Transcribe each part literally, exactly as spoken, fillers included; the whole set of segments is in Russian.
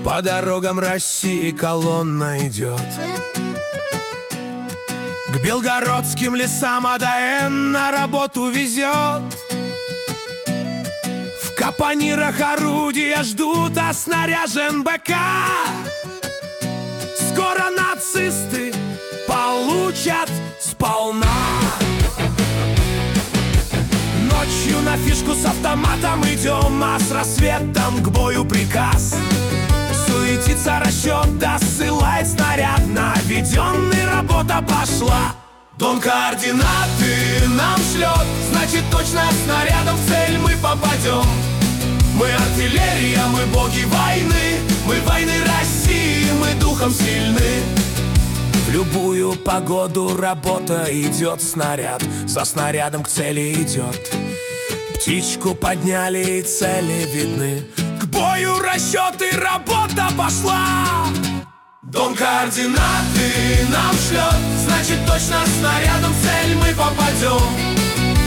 По дорогам России колонна идет, к белгородским лесам АДН на работу везет. В капонирах орудия ждут, а снаряжен БК. Скоро нацисты получат сполна. Ночью на фишку с автоматом идем, а с рассветом к бою приказ. Суетится расчет, досылает снаряд наведенный, работа пошла. Дон координаты нам шлет, значит точно снарядом в цель мы попадем. Мы артиллерия, мы боги войны, мы войны России, мы духом сильны. В любую погоду работа идет, снаряд за снарядом к цели идет. Птичку подняли и цели видны, к бою расчеты, работа пошла. Дон координаты нам шлет, значит точно снарядом в цель мы попадем.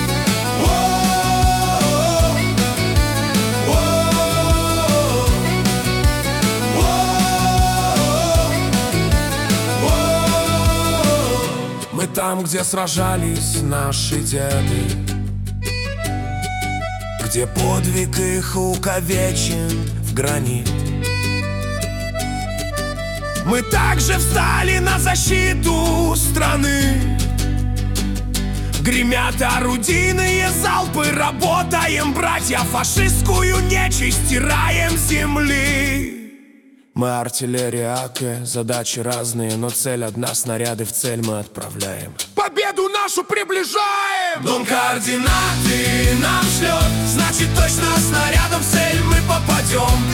Мы там, где сражались наши деды, где подвиг их увековечен в гранит. Мы также встали на защиту страны. Гремят орудийные залпы, работаем, братья, фашистскую нечисть стираем с земли. Мы артиллерия АК, задачи разные, но цель одна, снаряды в цель мы отправляем. Победу нашу приближаем! Дон координаты нам шлет, значит точно снарядом в цель мы попадем.